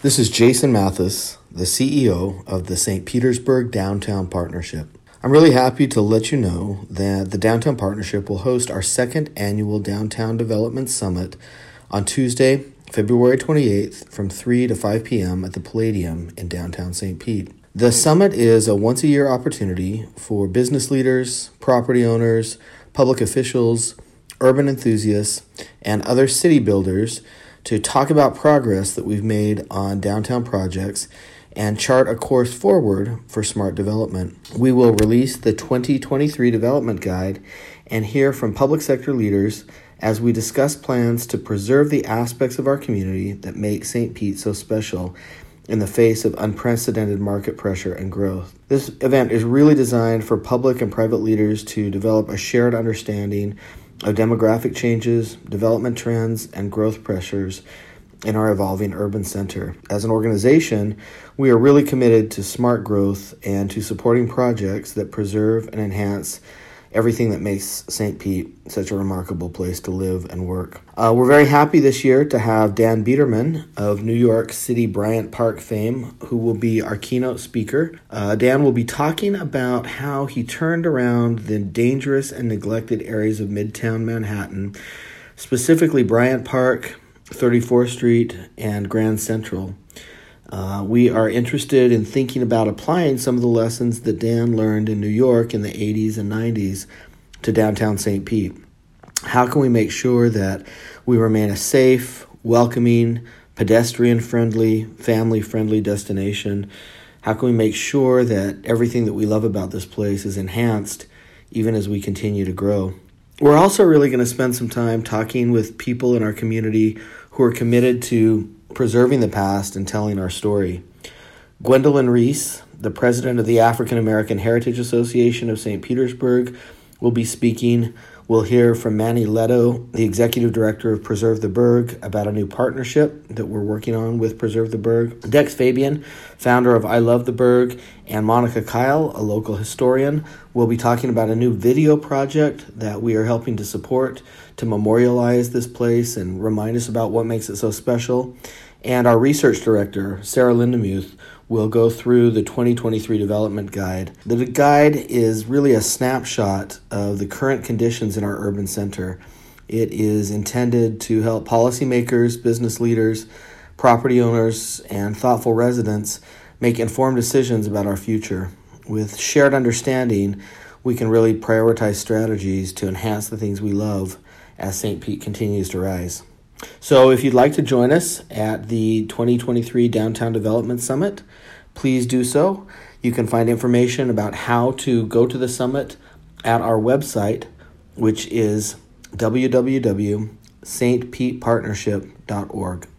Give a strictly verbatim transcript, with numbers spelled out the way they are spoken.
This is Jason Mathis, the C E O of the Saint Petersburg Downtown Partnership. I'm really happy to let you know that the Downtown Partnership will host our second annual Downtown Development Summit on Tuesday, February twenty-eighth from three to five p.m. at the Palladium in downtown Saint Pete. The summit is a once-a-year opportunity for business leaders, property owners, public officials, urban enthusiasts, and other city builders to talk about progress that we've made on downtown projects and chart a course forward for smart development. We will release the twenty twenty-three Development Guide and hear from public sector leaders as we discuss plans to preserve the aspects of our community that make Saint Pete so special in the face of unprecedented market pressure and growth. This event is really designed for public and private leaders to develop a shared understanding of demographic changes, development trends, and growth pressures in our evolving urban center. As an organization, we are really committed to smart growth and to supporting projects that preserve and enhance everything that makes Saint Pete such a remarkable place to live and work. Uh, we're very happy this year to have Dan Biederman of New York City Bryant Park fame, who will be our keynote speaker. Uh, Dan will be talking about how he turned around the dangerous and neglected areas of Midtown Manhattan, specifically Bryant Park, thirty-fourth Street, and Grand Central. Uh, we are interested in thinking about applying some of the lessons that Dan learned in New York in the eighties and nineties to downtown Saint Pete. How can we make sure that we remain a safe, welcoming, pedestrian-friendly, family-friendly destination? How can we make sure that everything that we love about this place is enhanced even as we continue to grow? We're also really going to spend some time talking with people in our community who are committed to preserving the past and telling our story. Gwendolyn Reese, the president of the African American Heritage Association of Saint Petersburg, will be speaking. We'll hear from Manny Leto, the executive director of Preserve the Burg, about a new partnership that we're working on with Preserve the Burg. Dex Fabian, founder of I Love the Burg, and Monica Kyle, a local historian, will be talking about a new video project that we are helping to support to memorialize this place and remind us about what makes it so special. And our research director, Sarah Lindemuth, will go through the twenty twenty-three Development Guide. The guide is really a snapshot of the current conditions in our urban center. It is intended to help policymakers, business leaders, property owners, and thoughtful residents make informed decisions about our future. With shared understanding, we can really prioritize strategies to enhance the things we love as Saint Pete continues to rise. So if you'd like to join us at the twenty twenty-three Downtown Development Summit, please do so. You can find information about how to go to the summit at our website, which is w w w dot saint pete partnership dot org.